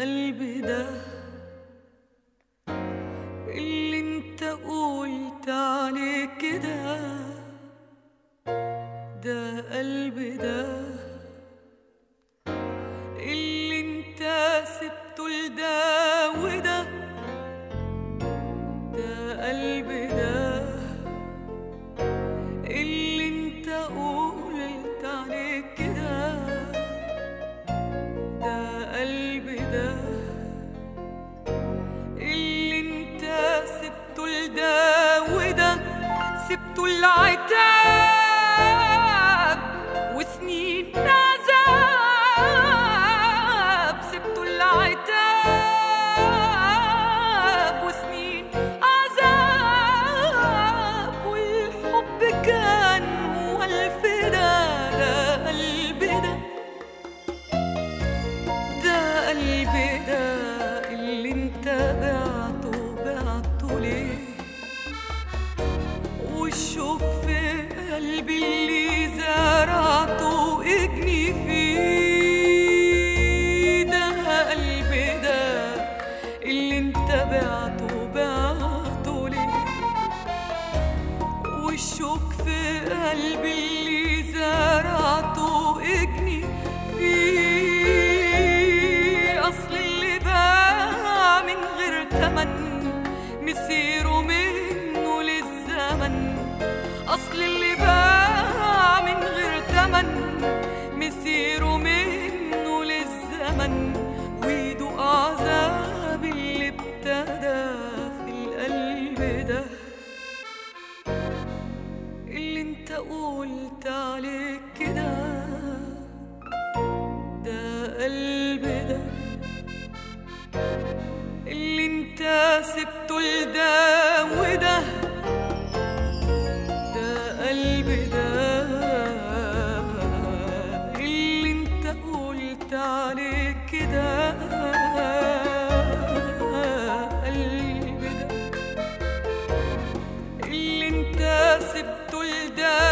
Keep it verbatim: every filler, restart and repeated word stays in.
قلبي ده اللي انت قلت عليه كده، ده قلبي ده اللي انت سبته لده وده، ده قلبي ده اللي انت قلت عليه كده، ده قلبي ده اللي انت سبته لده وده، سبته العتاب وسنين عذاب، سبته العتاب وسنين عذاب، والحب كان هو الفدا، ده قلبي ده، ده قلبي ده اللي انت بعته بعته ليه، والشوق في قلبي اللي زرعته اجني فيه، ده قلبي ده اللي انت بعته بعته ليه، والشوق في قلبي اللي زرعته اجني فيه، اصل اللي باع من غير تمن مسيره منه للزمن، أصل اللي باع من غير تمن مسيره منه للزمن، ويدوق عذاب اللي ابتدى في القلب ده، اللي انت قلت عليه كده، ده قلبي ده اللي انت سبته لده وده، قلبي ده اللي انت قلت عليه كده، قلبي ده اللي انت سبته لده